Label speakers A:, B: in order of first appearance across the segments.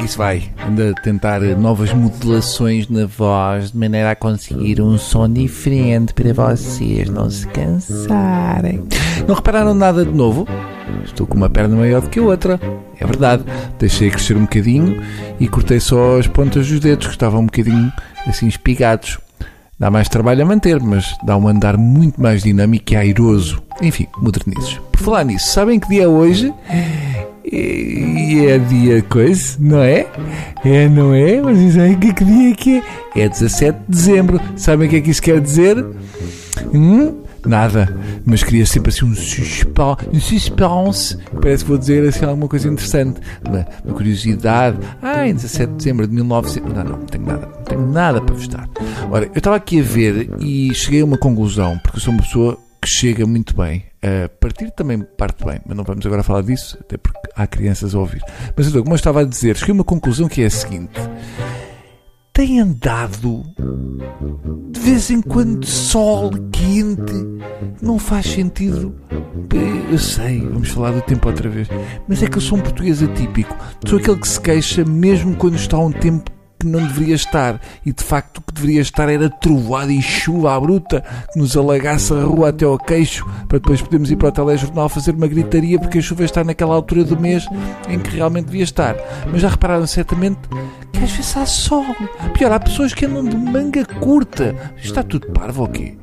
A: isso vai. Anda a tentar novas modulações na voz, de maneira a conseguir um som diferente para vocês não se cansarem. Não repararam nada de novo? Estou com uma perna maior do que a outra. É verdade. Deixei crescer um bocadinho e cortei só as pontas dos dedos, que estavam um bocadinho assim espigados. Dá mais trabalho a manter, mas dá um andar muito mais dinâmico e airoso. Enfim, modernizes. Por falar nisso, sabem que dia é hoje? E é dia coisa, não é? É, não é? Vocês sabem que dia é que é? É 17 de dezembro. Sabem o que é que isso quer dizer? Nada. Mas queria sempre assim um suspense. Parece que vou dizer assim alguma coisa interessante. Uma curiosidade. Em 17 de dezembro de 1900... Não tenho nada. Não tenho nada para vos dar. Ora, eu estava aqui a ver e cheguei a uma conclusão, porque eu sou uma pessoa que chega muito bem. Partir também parte bem, mas não vamos agora falar disso, até porque há crianças a ouvir. Mas então, como eu estava a dizer, cheguei a uma conclusão que é a seguinte: tem andado de vez em quando sol quente, não faz sentido. Eu sei, vamos falar do tempo outra vez, mas é que eu sou um português atípico. Sou aquele que se queixa mesmo quando está um tempo que não deveria estar, e de facto o que deveria estar era trovoada e chuva à bruta que nos alagasse a rua até ao queixo, para depois podermos ir para o telejornal fazer uma gritaria porque a chuva está naquela altura do mês em que realmente devia estar. Mas já repararam certamente que às vezes há sol. Pior, há pessoas que andam de manga curta. Está tudo parvo ou quê?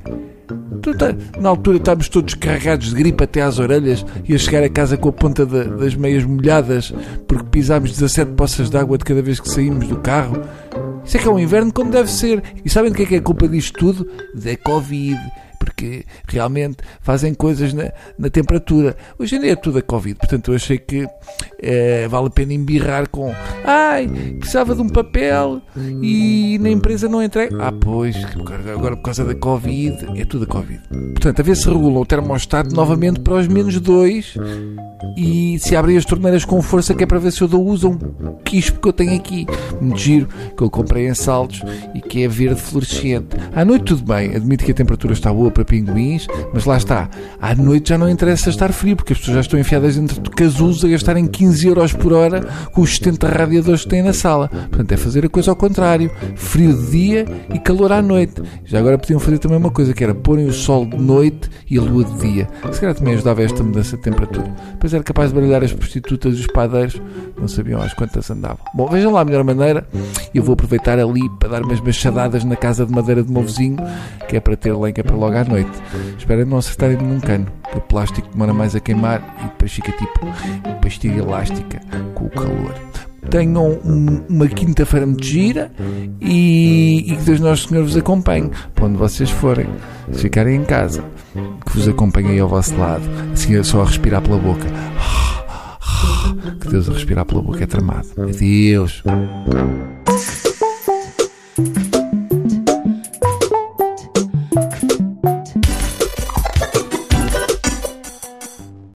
A: Na altura estávamos todos carregados de gripe até às orelhas e a chegar a casa com a ponta das meias molhadas porque pisámos 17 poças de água de cada vez que saímos do carro. Isso é que é um inverno como deve ser. E sabem do que é a culpa disto tudo? Da Covid. Porque realmente fazem coisas na temperatura. Hoje em dia é tudo a Covid. Portanto, eu achei que vale a pena embirrar com precisava de um papel e na empresa não entrega. Pois, agora por causa da Covid, é tudo a Covid. Portanto, a ver se regulam o termostato novamente para os -2 e se abrem as torneiras com força, que é para ver se eu dou uso a um quispo que eu tenho aqui. Um giro que eu comprei em Saldos e que é verde fluorescente. À noite tudo bem, admito que a temperatura está boa para pinguins, mas lá está, à noite já não interessa estar frio, porque as pessoas já estão enfiadas dentro de casulos a gastarem 15 € por hora com os 70 radiadores que têm na sala. Portanto, é fazer a coisa ao contrário: frio de dia e calor à noite. Já agora podiam fazer também uma coisa, que era porem o sol de noite e a lua de dia. Se calhar também ajudava esta mudança de temperatura. Depois era capaz de baralhar as prostitutas e os padeiros, não sabiam às quantas andavam. Bom, vejam lá a melhor maneira. Eu vou aproveitar ali para dar umas machadadas na casa de madeira do meu vizinho, que é para ter lenha para logo à noite. Espero não acertarem num cano, que o plástico demora mais a queimar e depois fica tipo pastilha elástica com o calor. Tenham uma quinta-feira muito gira e que Deus Nosso Senhor vos acompanhe para onde vocês forem. Se ficarem em casa, que vos acompanhe aí ao vosso lado, assim é só a respirar pela boca. Que Deus a respirar pela boca é tramado. Adeus.